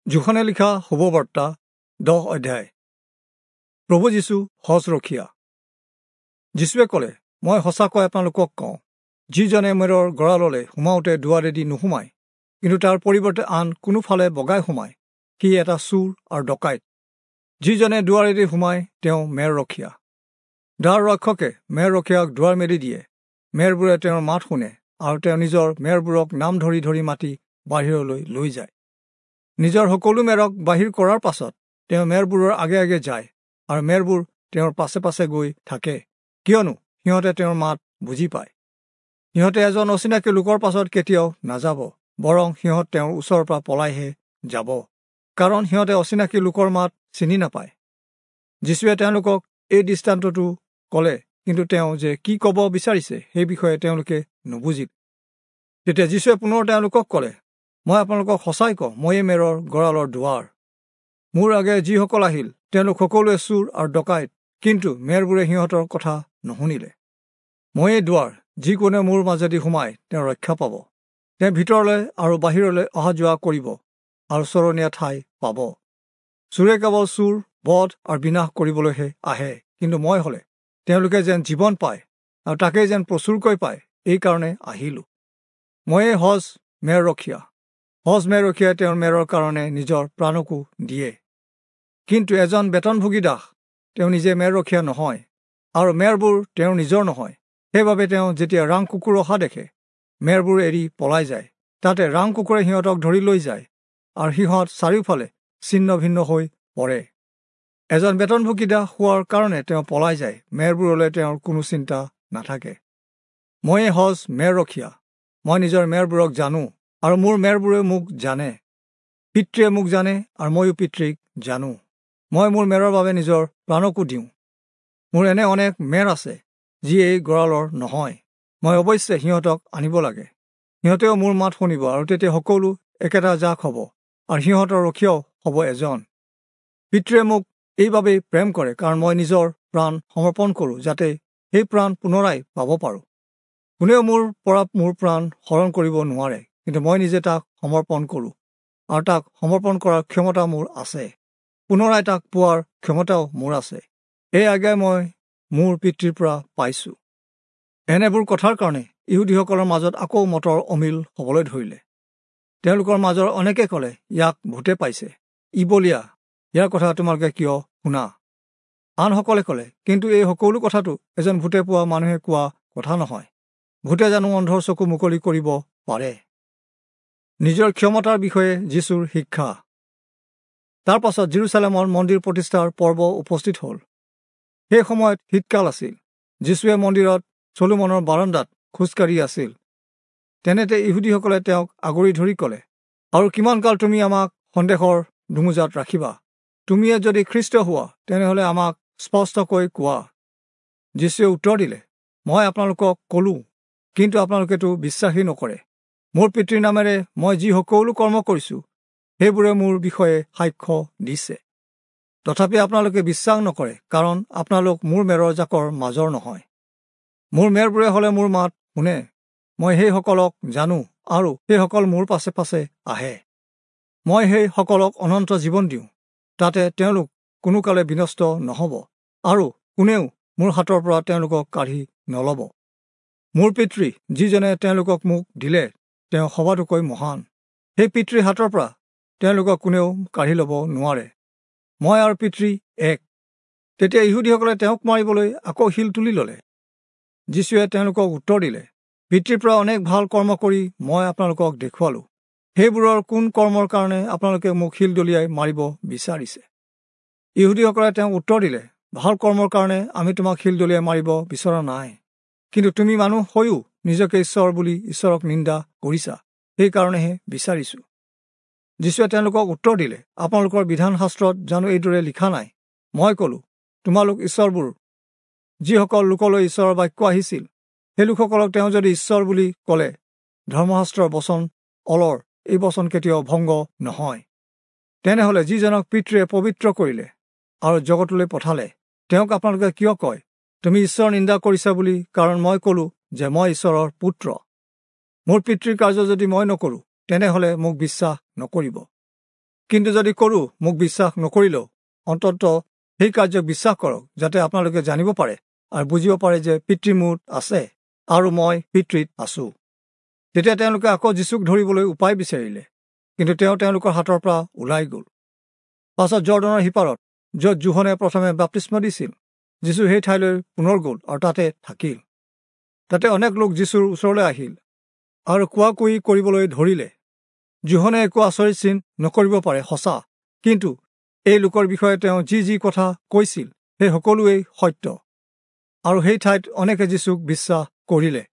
জোখনে লিখা শুভবাৰ্তা 10 অধ্যায়। প্ৰভু যীশু হজ ৰখীয়া। যীশুৱে ক'লে, মই সঁচাকৈ আপোনালোকক কওঁ, যিজনে মেৰৰ গঁড়াললৈ সোমাওঁতে দুৱাৰেদি নোসোমায়, কিন্তু তাৰ পৰিৱৰ্তে আন কোনোফালে বগাই সোমায়, সি এটা চোৰ আৰু ডকাইত। যিজনে দুৱাৰেদি সোমায় তেওঁ মেৰ ৰখীয়া। দ্বাৰ ৰক্ষকে মেৰ ৰখীয়াক দুৱাৰ মেলি দিয়ে। মেৰবোৰে তেওঁৰ মাত শুনে আৰু তেওঁ নিজৰ মেৰবোৰক নাম ধৰি ধৰি মাতি বাহিৰলৈ লৈ যায়। নিজৰ সকলো মেৰক বাহিৰ কৰাৰ পাছত তেওঁ মেৰবোৰৰ আগে আগে যায় আৰু মেৰবোৰ তেওঁৰ পাছে পাছে গৈ থাকে, কিয়নো সিহঁতে তেওঁৰ মাত বুজি পায়। সিহঁতে এজন অচিনাকি লোকৰ পাছত কেতিয়াও নাযাব, বৰং সিহঁত তেওঁৰ ওচৰৰ পৰা পলাইহে যাব, কাৰণ সিহঁতে অচিনাকি লোকৰ মাত চিনি নাপায়। যীশুৱে তেওঁলোকক এই দৃষ্টান্তটো ক'লে, কিন্তু তেওঁ যে কি ক'ব বিচাৰিছে সেই বিষয়ে তেওঁলোকে নুবুজিল। তেতিয়া যীশুৱে পুনৰ তেওঁলোকক ক'লে, মই আপোনালোকক সঁচাই কওঁ, ময়ে মেৰৰ গঁড়ালৰ দুৱাৰ। মোৰ আগে যিসকল আহিল তেওঁলোক সকলোৱে চোৰ আৰু ডকাইত, কিন্তু মেৰবোৰে সিহঁতৰ কথা নুশুনিলে। ময়ে দুৱাৰ, যিকোনে মোৰ মাজেদি সোমাই তেওঁ ৰক্ষা পাব। তেওঁ ভিতৰলৈ আৰু বাহিৰলৈ অহা যোৱা কৰিব আৰু চৰণীয়া ঠাই পাব। চোৰে কেৱল চোৰ, বধ আৰু বিনাশ কৰিবলৈহে আহে, কিন্তু মই হ'লে তেওঁলোকে যেন জীৱন পায় আৰু তাকেই যেন প্ৰচুৰকৈ পায়, এইকাৰণে আহিলোঁ। ময়ে হজ মেৰ ৰখীয়া। হজ মেৰ ৰখীয়াই তেওঁৰ মেৰৰ কাৰণে নিজৰ প্ৰাণকো দিয়ে। কিন্তু এজন বেতনভোগী দাস, তেওঁ নিজে মেৰ ৰখীয়া নহয় আৰু মেৰবোৰ তেওঁৰ নিজৰ নহয়। সেইবাবে তেওঁ যেতিয়া ৰাং কুকুৰ অহা দেখে, মেৰবোৰ এৰি পলাই যায়। তাতে ৰাং কুকুৰে সিহঁতক ধৰি লৈ যায় আৰু সিহঁত চাৰিওফালে ছিন্ন ভিন্ন হৈ পৰে। এজন বেতনভোগী দাস হোৱাৰ কাৰণে তেওঁ পলাই যায়, মেৰবোৰলৈ তেওঁৰ কোনো চিন্তা নাথাকে। ময়ে হজ মেৰ ৰখীয়া। মই নিজৰ মেৰবোৰক জানো আৰু মোৰ মেৰবোৰে মোক জানে। পিতৃয়ে মোক জানে আৰু ময়ো পিতৃক জানো। মই মোৰ মেৰৰ বাবে নিজৰ প্ৰাণকো দিওঁ। মোৰ এনে অনেক মেৰ আছে যি এই গঁড়ালৰ নহয়। মই অৱশ্যে সিহঁতক আনিব লাগে। সিহঁতেও মোৰ মাত শুনিব আৰু তেতিয়া সকলো একেটা জাক হ'ব আৰু সিহঁতৰ ৰখীয়াও হ'ব এজন। পিতৃয়ে মোক এইবাবেই প্ৰেম কৰে, কাৰণ মই নিজৰ প্ৰাণ সমৰ্পণ কৰোঁ, যাতে সেই প্ৰাণ পুনৰাই পাব পাৰোঁ। কোনেও মোৰ পৰা মোৰ প্ৰাণ হৰণ কৰিব নোৱাৰে, কিন্তু মই নিজে তাক সমৰ্পণ কৰোঁ আৰু তাক সমৰ্পণ কৰাৰ ক্ষমতা মোৰ আছে। পুনৰাই তাক পোৱাৰ ক্ষমতাও মোৰ আছে। এই আজ্ঞা মই মোৰ পিতৃৰ পৰা পাইছোঁ। এনেবোৰ কথাৰ কাৰণে ইহুদীসকলৰ মাজত আকৌ মতৰ অমিল হ'বলৈ ধৰিলে। তেওঁলোকৰ মাজৰ অনেকে ক'লে, ইয়াক ভূতে পাইছে, ই বলিয়া, ইয়াৰ কথা তোমালোকে কিয় শুনা? আনসকলে ক'লে, কিন্তু এই সকলো কথাটো এজন ভূতে পোৱা মানুহে কোৱা কথা নহয়। ভূতে জানো অন্ধৰ চকু মুকলি কৰিব পাৰে? নিজৰ ক্ষমতাৰ বিষয়ে যীশুৰ শিক্ষা। তাৰ পাছত জেৰুজালেমৰ মন্দিৰ প্ৰতিষ্ঠাৰ পৰ্ব উপস্থিত হ'ল। সেই সময়ত শীতকাল আছিল। যীশুৱে মন্দিৰত চলোমনৰ বাৰাণ্ডাত খোজকাঢ়ি আছিল। তেনেতে ইহুদীসকলে তেওঁক আগুৰি ধৰি ক'লে, আৰু কিমান কাল তুমি আমাক সন্দেহৰ ধুমুজাত ৰাখিবা? তুমিয়ে যদি খ্ৰীষ্ট হোৱা, তেনেহ'লে আমাক স্পষ্টকৈ কোৱা। যীশুৱে উত্তৰ দিলে, মই আপোনালোকক ক'লো, কিন্তু আপোনালোকেতো বিশ্বাসেই নকৰে। মোৰ পিতৃৰ নামেৰে মই যি সকলো কৰ্ম কৰিছোঁ, সেইবোৰে মোৰ বিষয়ে সাক্ষ্য দিছে। তথাপি আপোনালোকে বিশ্বাস নকৰে, কাৰণ আপোনালোক মোৰ মেৰৰ জাকৰ মাজৰ নহয়। মোৰ মেৰবোৰে হ'লে মোৰ মাত শুনে। মই সেইসকলক জানো আৰু সেইসকল মোৰ পাছে পাছে আহে। মই সেইসকলক অনন্ত জীৱন দিওঁ, তাতে তেওঁলোক কোনো কালে বিনষ্ট নহ'ব আৰু কোনেও মোৰ হাতৰ পৰা তেওঁলোকক কাঢ়ি নল'ব। মোৰ পিতৃ যিজনে তেওঁলোকক মোক দিলে, তেওঁ সবাতোকৈ মহান। সেই পিতৃৰ হাতৰ পৰা তেওঁলোকক কোনেও কাঢ়ি ল'ব নোৱাৰে। মই আৰু পিতৃ এক। তেতিয়া ইহুদীসকলে তেওঁক মাৰিবলৈ আকৌ শিল তুলি ল'লে। যীশুৱে তেওঁলোকক উত্তৰ দিলে, পিতৃৰ পৰা অনেক ভাল কৰ্ম কৰি মই আপোনালোকক দেখুৱালোঁ। সেইবোৰৰ কোন কৰ্মৰ কাৰণে আপোনালোকে মোক শিল দলিয়াই মাৰিব বিচাৰিছে? ইহুদীসকলে তেওঁক উত্তৰ দিলে, ভাল কৰ্মৰ কাৰণে আমি তোমাক শিল দলিয়াই মাৰিব বিচৰা নাই, কিন্তু তুমি মানুহ হৈও নিজকে ঈশ্বৰ বুলি ঈশ্বৰক নিন্দা কৰিছা, সেইকাৰণেহে বিচাৰিছোঁ। যীশুৱে তেওঁলোকক উত্তৰ দিলে, আপোনালোকৰ বিধান শাস্ত্ৰত জানো এইদৰে লিখা নাই? মই ক'লো, তোমালোক ঈশ্বৰবোৰ। যিসকল লোকলৈ ঈশ্বৰৰ বাক্য আহিছিল, সেই লোকসকলক তেওঁ যদি ঈশ্বৰ বুলি ক'লে, ধৰ্মশাস্ত্ৰৰ বচন অলৰ এই বচন কেতিয়াও ভংগ নহয়। তেনেহ'লে যিজনক পিতৃয়ে পবিত্ৰ কৰিলে আৰু জগতলৈ পঠালে, তেওঁক আপোনালোকে কিয় কয়, তুমি ঈশ্বৰ নিন্দা কৰিছা বুলি? কাৰণ মই ক'লো যে মই ঈশ্বৰৰ পুত্ৰ। মোৰ পিতৃৰ কাৰ্য যদি মই নকৰোঁ, তেনেহ'লে মোক বিশ্বাস নকৰিব। কিন্তু যদি কৰোঁ মোক বিশ্বাস নকৰিলেও অন্ততঃ সেই কাৰ্যক বিশ্বাস কৰক যাতে আপোনালোকে জানিব পাৰে আৰু বুজিব পাৰে যে পিতৃ মোত আছে আৰু মই পিতৃত আছো। তেতিয়া তেওঁলোকে আকৌ যীচুক ধৰিবলৈ উপায় বিচাৰিলে, কিন্তু তেওঁ তেওঁলোকৰ হাতৰ পৰা ওলাই গ'ল। পাছত জৰ্ডানৰ সিপাৰত য'ত যোহনে প্ৰথমে বাপ্তিস্ম দিছিল, যীচু সেই ঠাইলৈ পুনৰ গ'ল আৰু তাতে থাকিল। তাতে অনেক লোক যীচুৰ ওচৰলৈ আহিল আৰু কোৱাকুই কৰিবলৈ ধৰিলে। যোহনে একো আচৰিত চিন নকৰিব পাৰে সঁচা, কিন্তু এই লোকৰ বিষয়ে তেওঁ যি কথা কৈছিল সেই সকলোৱেই সত্য, আৰু সেই ঠাইত অনেকে যীচুক বিশ্বাস কৰিলে।